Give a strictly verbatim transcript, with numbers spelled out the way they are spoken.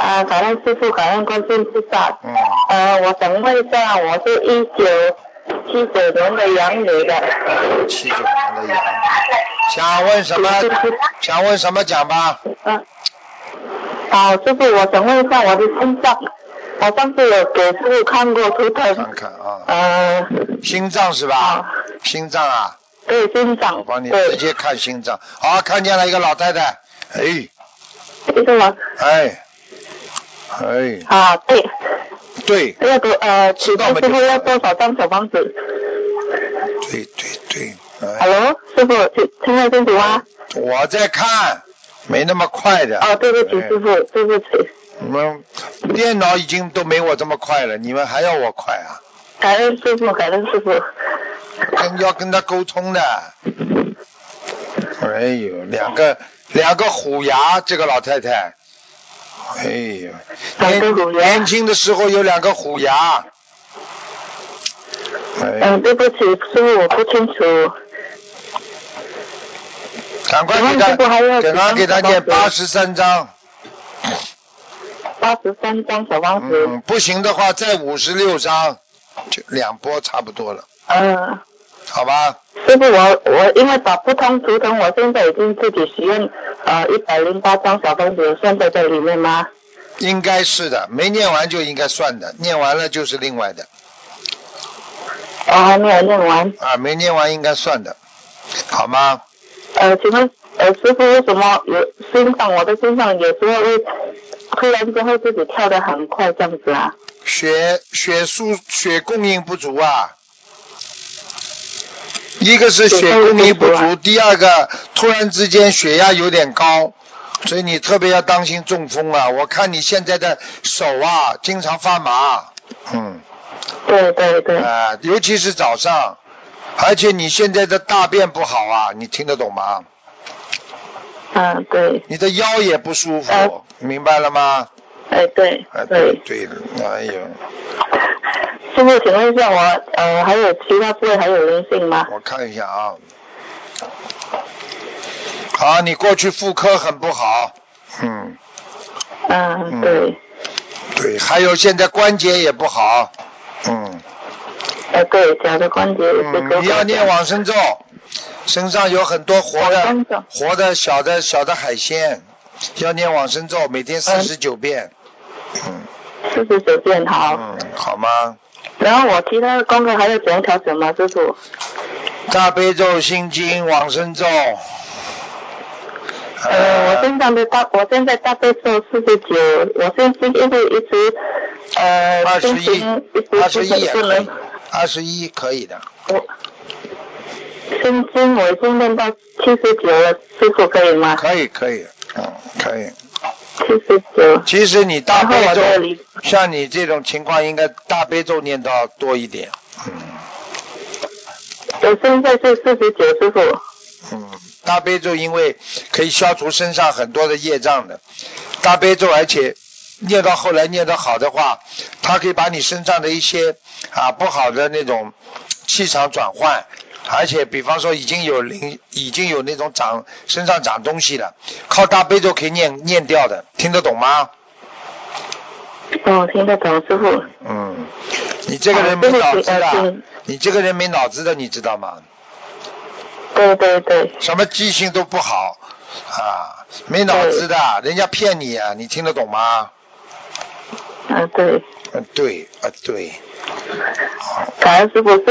啊，感恩师父，感恩观世音菩萨。 嗯。 呃，我想问一下，我是一九七九年的羊女的。 七九年的羊。想问什么？想问什么讲吧。 嗯。好，师父，我想问一下我的心脏，我上次有给师父看过图腾。 看看啊。 呃。 心脏是吧？ 啊。 心脏啊。 对，心脏。 我帮你直接看心脏。好，看见了一个老太太。哎。 一个老。 哎。哎。 啊，对。 对。 要多呃，请问师傅要多少张小房子？ 对对对。哎、 Hello， 师傅，听听得清楚吗？ 我在看，没那么快的。 哦，对不起， 哎、 师傅，对不起。 你们电脑已经都没我这么快了，你们还要我快啊？ 感恩师傅，感恩师傅。 跟要跟他沟通的。哎呦，两个两个虎牙，这个老太太。哎呦，年年轻的时候有两个虎牙。 嗯、呃，对不起，师傅，我不清楚。 赶快给他，赶快给他念八十三章。 八十三张小房子。 嗯，不行的话再五十六张，就两波差不多了。 嗯。 好吧。 师傅，我我因为打不通图腾，我现在已经自己许愿呃一百零八张小房子，算在这里面吗？ 应该是的，没念完就应该算的，念完了就是另外的。 哦，还没有念完。 啊，没念完应该算的，好吗？ 呃，请问呃师傅为什么有心脏，我的心脏有时候会突然间会自己跳得很快这样子啊？ 血血素血供应不足啊。一个是血供应不足，第二个突然之间血压有点高，所以你特别要当心中风啊！我看你现在的手啊，经常发麻，嗯。 对对对。 啊、呃，尤其是早上，而且你现在的大便不好啊，你听得懂吗？ 嗯，对。 你的腰也不舒服， 呃、 明白了吗？ 哎，对。 哎，对对的，哎呦。 师傅，请问一下我呃还有其他部位还有灵性吗？ 我看一下啊。好，你过去妇科很不好，嗯。 嗯，对。 嗯、对，还有现在关节也不好，嗯。 哎，对，脚的关节也是。 嗯，你要念往生咒，身上有很多活的活的小的小的海鲜，要念往生咒，每天四十九遍。嗯。 四十九遍，好。 嗯，好吗？ 然后我其他的功课还要怎样调整吗，师傅？ 大悲咒、心经、往生咒。 呃，我身上的大，我现在大悲咒四十九，我现在因为一直呃， 二十一，二十一也可以，二十一可以的。 我心经我已经念到七十九了，师傅可以吗？ 可以可以，嗯，可以。 七十九。 其实你大悲咒，像你这种情况，应该大悲咒念到多一点。嗯。 我现在是四十九，师傅。 嗯，大悲咒因为可以消除身上很多的业障的，大悲咒而且念到后来念得好的话，它可以把你身上的一些啊不好的那种气场转换。而且比方说已经有灵，已经有那种长身上长东西了，靠大悲咒可以念念掉的，听得懂吗？ 哦，听得懂，师傅。 嗯，你这个人没脑子的，你这个人没脑子的，你知道吗？ 对对对。 什么记性都不好啊，没脑子的，人家骗你啊，你听得懂吗？ 嗯，对。 嗯，对啊，对。 感恩师傅。